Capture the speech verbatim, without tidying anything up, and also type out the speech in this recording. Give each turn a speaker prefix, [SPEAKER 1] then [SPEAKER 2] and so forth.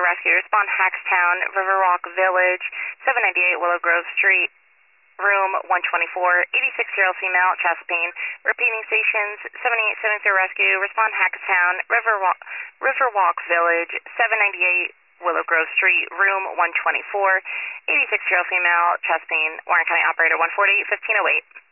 [SPEAKER 1] Rescue. Respond Hackstown, Riverwalk Village, seven ninety-eight Willow Grove Street, room one twenty-four, eighty-six-year-old female, chest pain. Repeating stations, seventy-eight seventy-three Rescue. Respond Hackstown, Riverwalk, Riverwalk Village, seven ninety-eight Willow Grove Street, room one twenty-four, eighty-six-year-old female, chest pain. Warren County Operator one forty-eight fifteen oh eight.